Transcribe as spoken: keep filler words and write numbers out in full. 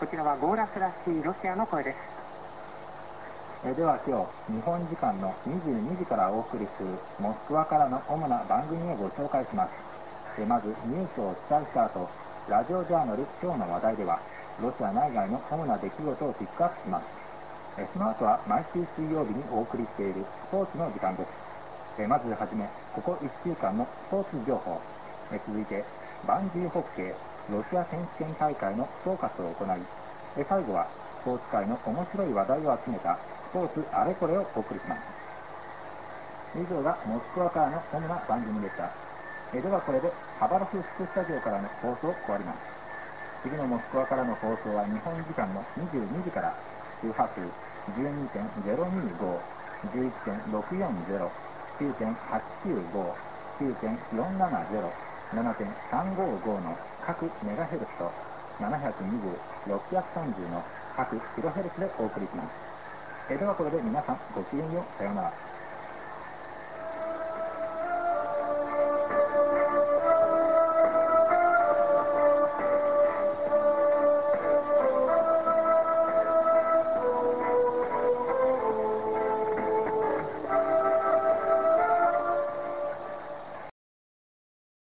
こちらはゴーラスらしいロシアの声です。 えでは今日、日本時間のにじゅうにじからお送りするモスクワからの主な番組をご紹介します。えまずニュースをお伝えした後、ラジオジャーナル今日の話題では、ロシア内外の主な出来事をピックアップします。えその後は毎週水曜日にお送りしているスポーツの時間です。えまずはじめ、ここいっしゅうかんのスポーツ情報。え続いて、バンジーホッケーロシア選手権大会の総括を行い、え最後はスポーツ界の面白い話題を集めたスポーツあれこれをお送りします。以上がモスクワからの主な番組でした。えではこれでハバロフスクスタジオからの放送を終わります。次のモスクワからの放送は日本時間のにじゅうにじから、周波数 じゅうにてんゼロにご、じゅういちてんろくよんゼロ、きゅうてんはちきゅうご、きゅうてんよんななゼロ、ななてんさんごご の各メガヘルツとななひゃくにじゅう、ろっぴゃくさんじゅうの各キロヘルツでお送りします。えではこれで皆さんごきげんよう、さようなら。